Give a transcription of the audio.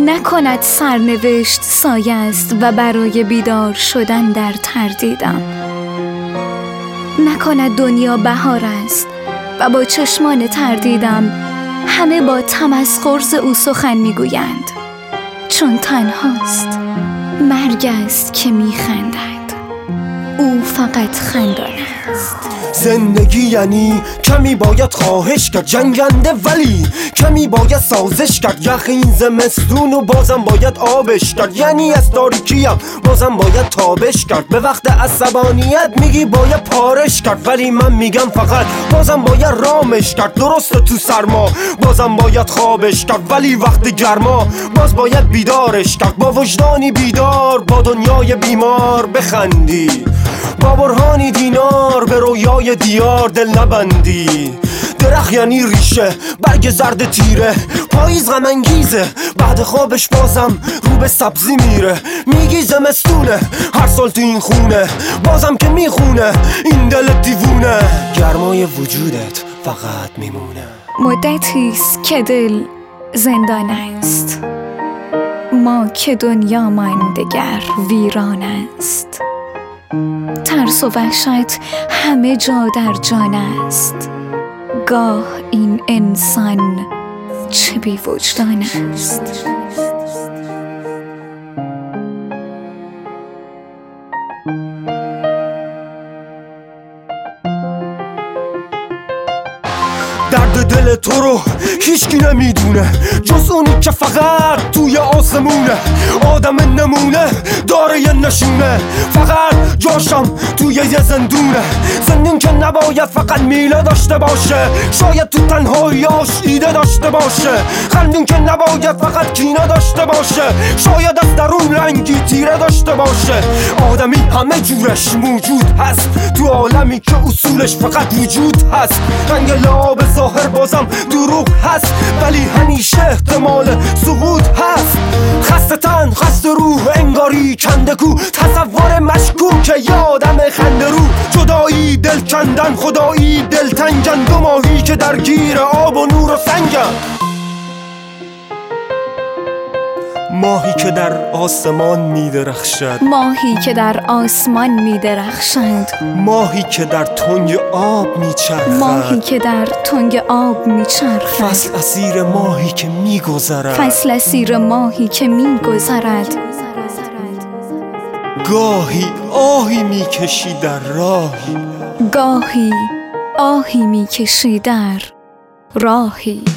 نکند سرنوشت سایه است و برای بیدار شدن در تردیدم. نکند دنیا بهار است و با چشمان تردیدم همه با تمسخر او سخن میگویند. چون تنهاست، مرگ است که میخندد، او فقط خندان است. زندگی یعنی کمی باید خواهش کرد، جنگنده ولی کمی باید سازش کرد. یخ این زمستون و بازم باید آبش کرد، یعنی از تاریکیم بازم باید تابش کرد. به وقت عصبانیت میگی باید پارش کرد، ولی من میگم فقط بازم باید رامش کرد. درسته تو سرما بازم باید خوابش کرد، ولی وقت گرما باز باید بیدارش کرد. با وجدانی بیدار با دنیای بیمار بخندی، با برهانی دینار به رویای دیار دل نبندی. درخت یعنی ریشه، برگ زرد تیره، پاییز غم انگیزه، بعد خوابش بازم رو به سبزی میره. میگی زمستونه هر سال تو این خونه، بازم که میخونه این دل دیوونه. گرمای وجودت فقط میمونه. مدتیست که دل زندان است، ما که دنیامان دگر ویران است. ترس و وحشت همه جا در جان است، گاه این انسان چه بی وجدان است. درد دل تو رو هیچکی نمیدونه جز اونی که فقط توی آسمونه. آدم نمونه داره یه نشونه، فقط جاشم توی یه زندونه. زندون که نباید فقط میله داشته باشه، شاید تو تنهاییاش ایده داشته باشه. خندون که نباید فقط کینه داشته باشه، شاید از درون رنگی تیره داشته باشه. آدمی همه جورش موجود هست تو عالمی که اصولش فقط وجود هست. رنگ لعاب ظاهر بازم دروغ هست، ولی همیشه احتمال سقوط هست. خسته تن خسته روح انگاری کنده کو، تصور مشکوک یه آدم خنده رو. جدایی دل کندن خدایی دل تنگن، دو ماهی که درگیر آب و نور و سنگن. ماهی که در آسمان میدرخشد، ماهی که در آسمان میدرخشد، ماهی که در تنگ آب میچرخد، ماهی که در تنگ آب میچرخد. فصل اسیر ماهی که میگذرد، فصل اسیر ماهی که میگذرد. گاهی آهی میکشی در راهی، گاهی آهی میکشی در راهی.